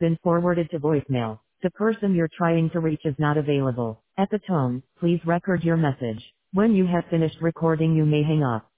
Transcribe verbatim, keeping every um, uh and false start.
been forwarded to voicemail. The person you're trying to reach is not available. At the tone, please record your message. When you have finished recording, you may hang up.